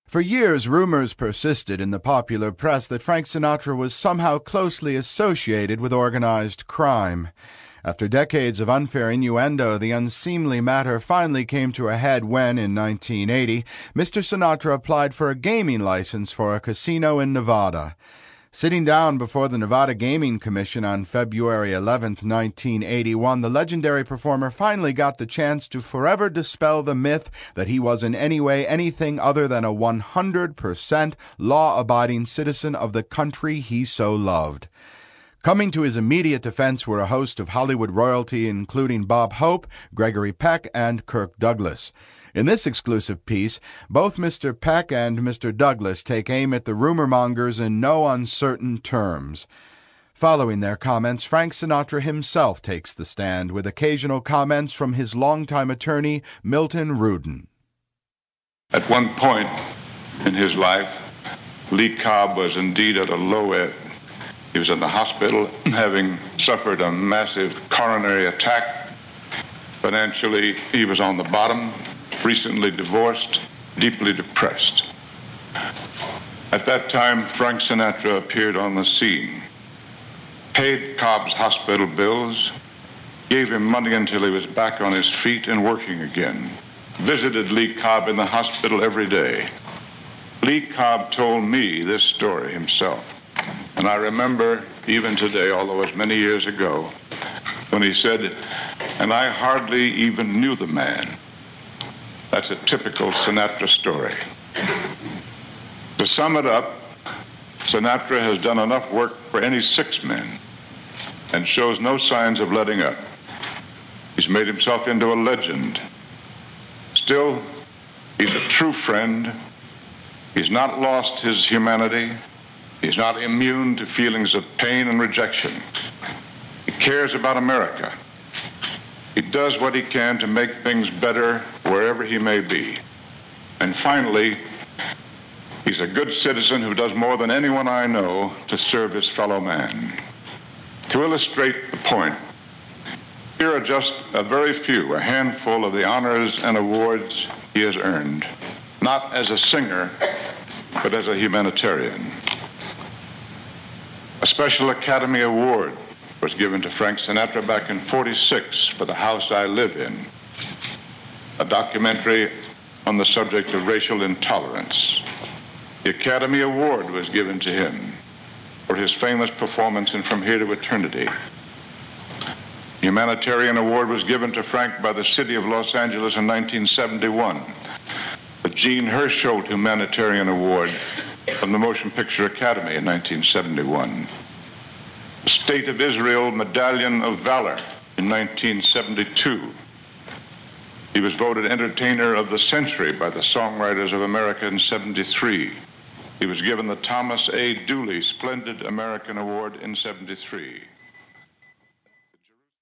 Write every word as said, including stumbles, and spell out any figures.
For years, rumors persisted in the popular press that Frank Sinatra was somehow closely associated with organized crime. After decades of unfair innuendo, the unseemly matter finally came to a head when, in nineteen eighty, Mister Sinatra applied for a gaming license for a casino in Nevada. Sitting down before the Nevada Gaming Commission on February eleventh, nineteen eighty-one, the legendary performer finally got the chance to forever dispel the myth that he was in any way anything other than a one hundred percent law-abiding citizen of the country he so loved. Coming to his immediate defense were a host of Hollywood royalty, including Bob Hope, Gregory Peck, and Kirk Douglas. In this exclusive piece, both Mister Peck and Mister Douglas take aim at the rumor mongers in no uncertain terms. Following their comments, Frank Sinatra himself takes the stand, with occasional comments from his longtime attorney, Milton Rudin. At one point in his life, Lee Cobb was indeed at a low ebb. He was in the hospital, having suffered a massive coronary attack. Financially, he was on the bottom, recently divorced, deeply depressed. At that time, Frank Sinatra appeared on the scene, paid Cobb's hospital bills, gave him money until he was back on his feet and working again, visited Lee Cobb in the hospital every day. Lee Cobb told me this story himself, and I remember even today, although it was many years ago, when he said, "And I hardly even knew the man." That's a typical Sinatra story. To sum it up, Sinatra has done enough work for any six men and shows no signs of letting up. He's made himself into a legend. Still, he's a true friend. He's not lost his humanity. He's not immune to feelings of pain and rejection. He cares about America. He does what he can to make things better wherever he may be. And finally, he's a good citizen who does more than anyone I know to serve his fellow man. To illustrate the point, here are just a very few, a handful of the honors and awards he has earned, not as a singer, but as a humanitarian. A Special Academy Award was given to Frank Sinatra back in forty-six for The House I Live In, a documentary on the subject of racial intolerance. The Academy Award was given to him for his famous performance in From Here to Eternity. The Humanitarian Award was given to Frank by the city of Los Angeles in nineteen seventy-one. The Jean Hersholt Humanitarian Award from the Motion Picture Academy in nineteen seventy-one. The State of Israel Medallion of Valor in nineteen seventy-two. He was voted Entertainer of the Century by the Songwriters of America in seventy-three. He was given the Thomas A. Dooley Splendid American Award in seventy-three.